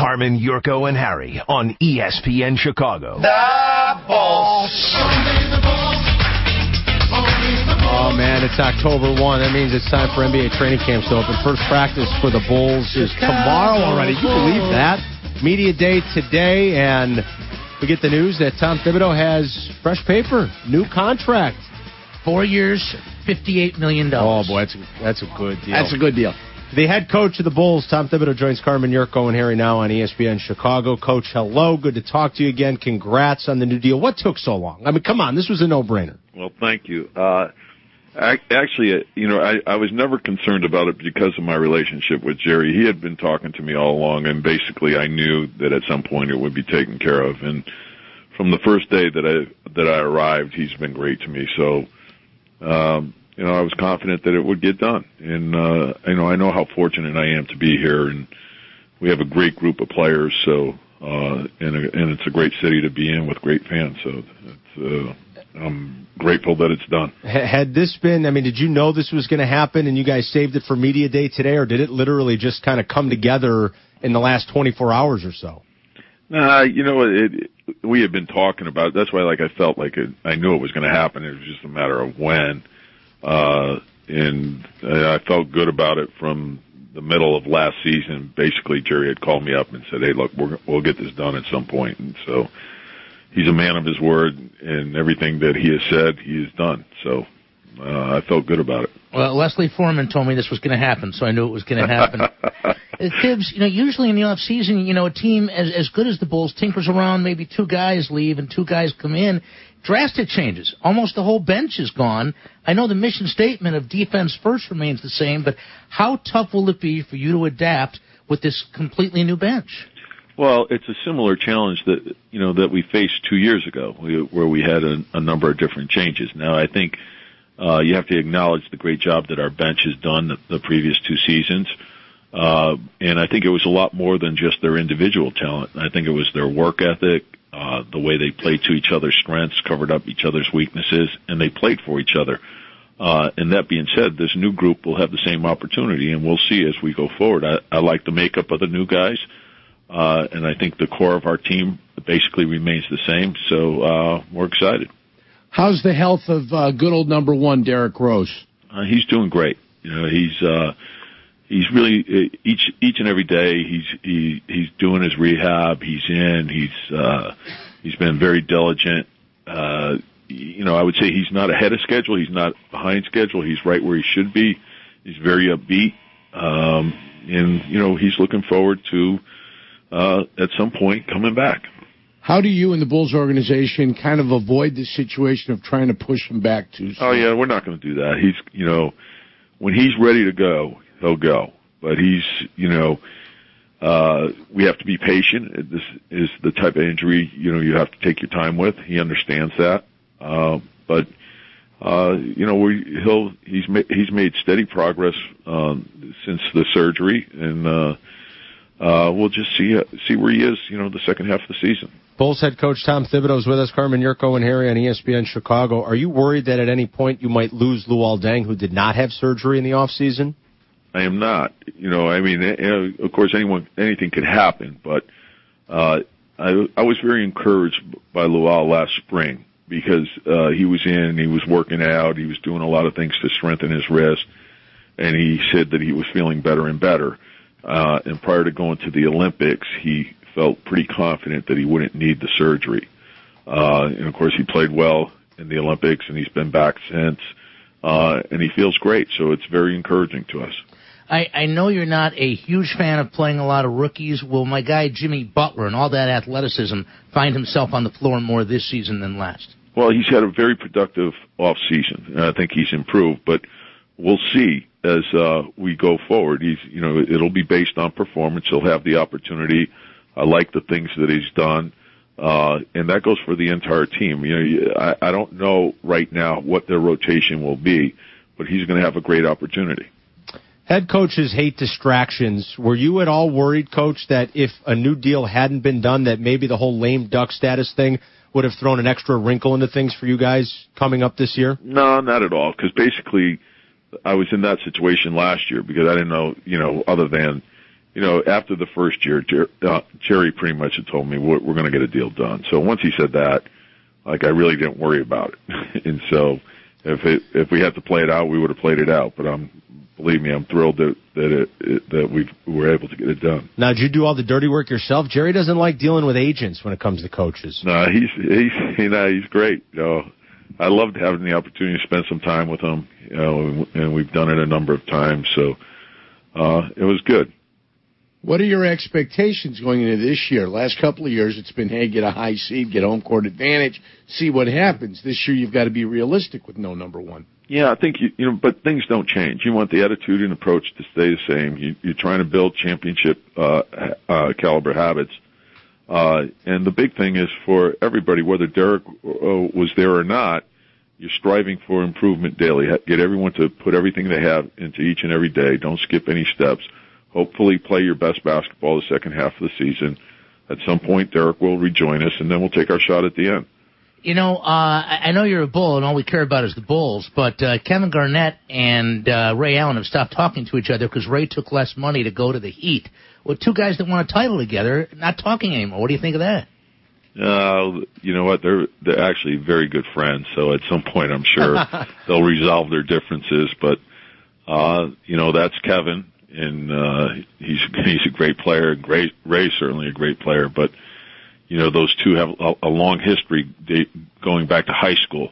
Carmen, Yurko, and Harry on ESPN Chicago. The Bulls. Oh, man, it's October 1. That means it's time for NBA training camps to open. First practice for the Bulls is tomorrow already. Can you believe that? Media day today, and we get the news that Tom Thibodeau has fresh paper, new contract. 4 years, $58 million. Oh, boy, that's a good deal. That's a good deal. The head coach of the Bulls, Tom Thibodeau, joins Carmen, Yurko, and Harry now on ESPN Chicago. Coach, hello. Good to talk to you again. Congrats on the new deal. What took so long? I mean, come on. This was a no-brainer. Well, thank you. Actually, I was never concerned about it because of my relationship with Jerry. He had been talking to me all along, and basically I knew that at some point it would be taken care of. And from the first day that I arrived, he's been great to me. So, I was confident that it would get done. And, I know how fortunate I am to be here, and we have a great group of players. So, and it's a great city to be in with great fans. So I'm grateful that it's done. Had this been, did you know this was going to happen and you guys saved it for media day today, or did it literally just kind of come together in the last 24 hours or so? Nah, we had been talking about it. That's why, I felt like I knew it was going to happen. It was just a matter of when. And I felt good about it from the middle of last season. Basically, Jerry had called me up and said, "Hey, look, we'll get this done at some point." And so he's a man of his word, and everything that he has said, he has done. So I felt good about it. Well, Leslie Foreman told me this was going to happen, so I knew it was going to happen. Tibbs, usually in the off season, a team as good as the Bulls tinkers around. Maybe two guys leave and two guys come in. Drastic changes. Almost the whole bench is gone. I know the mission statement of defense first remains the same, but how tough will it be for you to adapt with this completely new bench? Well, it's a similar challenge that we faced 2 years ago, where we had a number of different changes. Now, I think you have to acknowledge the great job that our bench has done the previous two seasons. And I think it was a lot more than just their individual talent. I think it was their work ethic, the way they played to each other's strengths, covered up each other's weaknesses, and they played for each other. And that being said, this new group will have the same opportunity, and we'll see as we go forward. I like the makeup of the new guys, and I think the core of our team basically remains the same, so we're excited. How's the health of good old number one, Derrick Rose? He's doing great. He's really each and every day he's doing his rehab. He's in. He's been very diligent. I would say he's not ahead of schedule. He's not behind schedule. He's right where he should be. He's very upbeat. And he's looking forward to at some point coming back. How do you and the Bulls organization kind of avoid the situation of trying to push him back too soon? Oh yeah, we're not going to do that. He's when he's ready to go, he'll go. But he's, we have to be patient. This is the type of injury, you have to take your time with. He understands that. But he's made steady progress, since the surgery, and, we'll just see where he is, the second half of the season. Bulls head coach Tom Thibodeau is with us. Carmen, Yurko, and Harry on ESPN Chicago. Are you worried that at any point you might lose Luol Deng, who did not have surgery in the offseason? I am not. Of course, anything could happen, but I was very encouraged by Luol last spring because he was working out, he was doing a lot of things to strengthen his wrist, and he said that he was feeling better and better. And prior to going to the Olympics, he felt pretty confident that he wouldn't need the surgery. And of course, he played well in the Olympics, and he's been back since. And he feels great, so it's very encouraging to us. I know you're not a huge fan of playing a lot of rookies. Will my guy Jimmy Butler and all that athleticism find himself on the floor more this season than last? Well, he's had a very productive off season, and I think he's improved. But we'll see as we go forward. It'll be based on performance. He'll have the opportunity. I like the things that he's done, and that goes for the entire team. I don't know right now what their rotation will be, but he's going to have a great opportunity. Head coaches hate distractions. Were you at all worried, Coach, that if a new deal hadn't been done, that maybe the whole lame duck status thing would have thrown an extra wrinkle into things for you guys coming up this year? No, not at all, because basically I was in that situation last year because I didn't know, other than, after the first year, Jerry pretty much had told me we're going to get a deal done. So once he said that, I really didn't worry about it. And so if we had to play it out, we would have played it out. But believe me, I'm thrilled that we were able to get it done. Now, did you do all the dirty work yourself? Jerry doesn't like dealing with agents when it comes to coaches. No, he's great. I loved having the opportunity to spend some time with him, and we've done it a number of times. So it was good. What are your expectations going into this year? Last couple of years, it's been, hey, get a high seed, get home court advantage, see what happens. This year, you've got to be realistic with no number one. Yeah, I think, but things don't change. You want the attitude and approach to stay the same. You're trying to build championship caliber habits. And the big thing is for everybody, whether Derek was there or not, you're striving for improvement daily. Get everyone to put everything they have into each and every day. Don't skip any steps. Hopefully play your best basketball the second half of the season. At some point, Derek will rejoin us, and then we'll take our shot at the end. I know you're a Bull, and all we care about is the Bulls, but Kevin Garnett and Ray Allen have stopped talking to each other because Ray took less money to go to the Heat. Well, two guys that want a title together, not talking anymore. What do you think of that? You know what? They're actually very good friends, so at some point I'm sure they'll resolve their differences. But, that's Kevin. And he's a great player. Ray's certainly a great player, but those two have a long history going back to high school,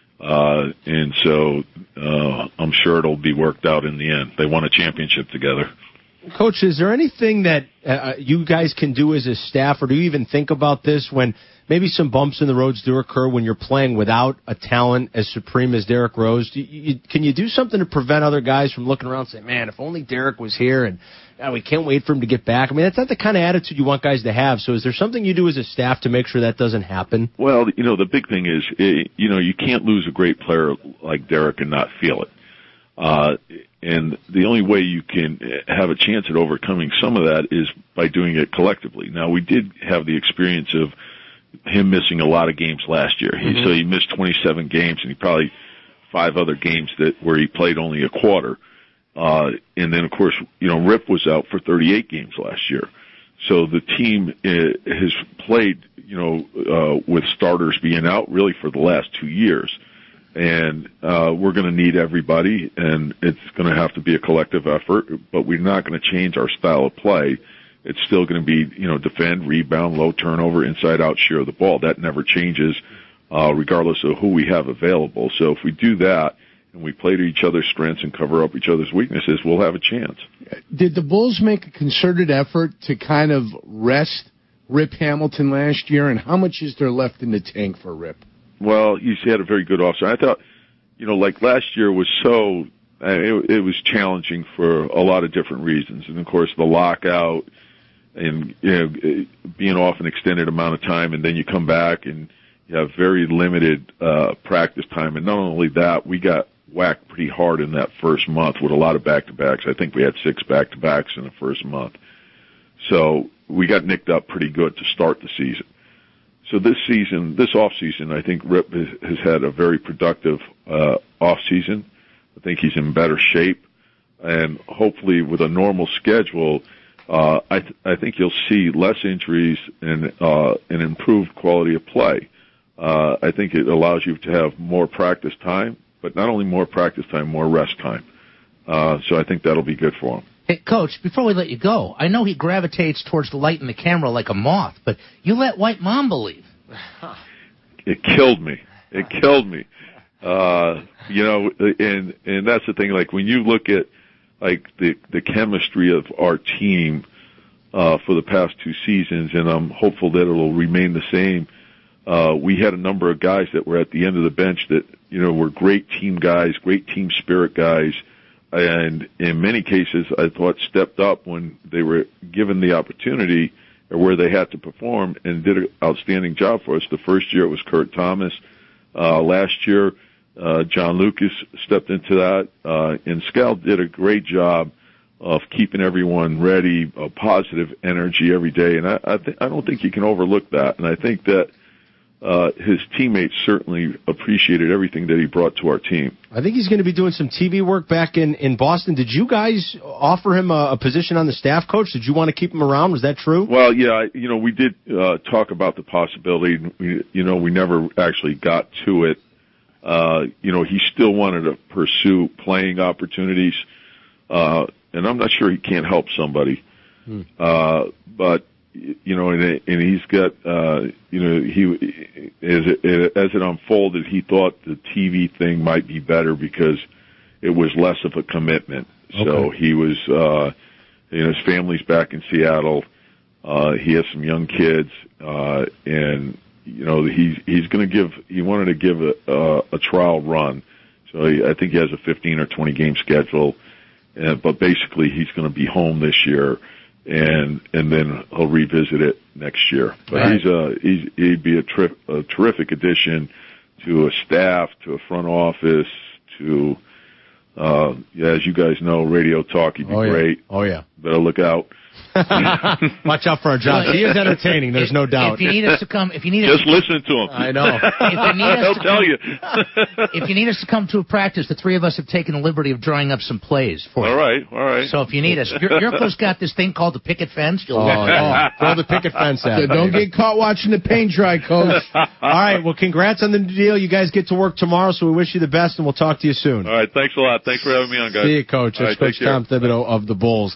and so I'm sure it'll be worked out in the end. They won a championship together. Coach, is there anything that you guys can do as a staff, or do you even think about this when maybe some bumps in the roads do occur when you're playing without a talent as supreme as Derrick Rose? Can you do something to prevent other guys from looking around and saying, man, if only Derrick was here and we can't wait for him to get back? I mean, that's not the kind of attitude you want guys to have. So is there something you do as a staff to make sure that doesn't happen? Well, the big thing is, you can't lose a great player like Derrick and not feel it. And the only way you can have a chance at overcoming some of that is by doing it collectively. Now, we did have the experience of him missing a lot of games last year. Mm-hmm. So he missed 27 games, and he probably 5 other games where he played only a quarter. And then, of course, Rip was out for 38 games last year. So the team has played, with starters being out really for the last 2 years. And we're going to need everybody, and it's going to have to be a collective effort, but we're not going to change our style of play. It's still going to be, defend, rebound, low turnover, inside-out share of the ball. That never changes, regardless of who we have available. So if we do that and we play to each other's strengths and cover up each other's weaknesses, we'll have a chance. Did the Bulls make a concerted effort to kind of rest Rip Hamilton last year, and how much is there left in the tank for Rip? Well, he had a very good offseason. I thought, like last year was so, it was challenging for a lot of different reasons. And, of course, the lockout and, being off an extended amount of time, and then you come back and you have very limited practice time. And not only that, we got whacked pretty hard in that first month with a lot of back-to-backs. I think we had 6 back-to-backs in the first month. So we got nicked up pretty good to start the season. So this off-season, I think Rip has had a very productive off-season. I think he's in better shape. And hopefully with a normal schedule, I think you'll see less injuries and an improved quality of play. I think it allows you to have more practice time, but not only more practice time, more rest time. So I think that'll be good for him. Hey, Coach, before we let you go, I know he gravitates towards the light and the camera like a moth, but you let White Mamba leave. It killed me. It killed me. And that's the thing, like when you look at like the chemistry of our team for the past 2 seasons, and I'm hopeful that it'll remain the same. We had a number of guys that were at the end of the bench that, were great team guys, great team spirit guys, and in many cases I thought stepped up when they were given the opportunity or where they had to perform and did an outstanding job for us. The first year it was Kurt Thomas. Last year, John Lucas stepped into that, and Scal did a great job of keeping everyone ready, positive energy every day. And I don't think you can overlook that. And I think that, his teammates certainly appreciated everything that he brought to our team. I think he's going to be doing some TV work back in Boston. Did you guys offer him a position on the staff, Coach? Did you want to keep him around? Was that true? Well, yeah, we did talk about the possibility. We never actually got to it. He still wanted to pursue playing opportunities, and I'm not sure he can't help somebody. But and he's got, as it unfolded, he thought the TV thing might be better because it was less of a commitment. Okay. So he was, his family's back in Seattle. He has some young kids, and he wanted to give a trial run. So I think he has a 15 or 20 game schedule, but basically he's going to be home this year. And then he'll revisit it next year. But right. He'd be a terrific addition to a staff, to a front office, to as you guys know, radio talk. He'd be great. Oh yeah. Better look out. Watch out for our Josh. He is entertaining. There's no doubt. If you need us to come, just listen to him. I know. He'll tell you. If you need us to come to a practice, the three of us have taken the liberty of drawing up some plays for you. All right. So if you need us, Yurko's got this thing called the picket fence. Throw the picket fence at. So don't get caught watching the paint dry, Coach. All right. Well, congrats on the deal. You guys get to work tomorrow, so we wish you the best, and we'll talk to you soon. All right. Thanks a lot. Thanks for having me on, guys. See you, Coach. That's Coach Tom Thibodeau of the Bulls.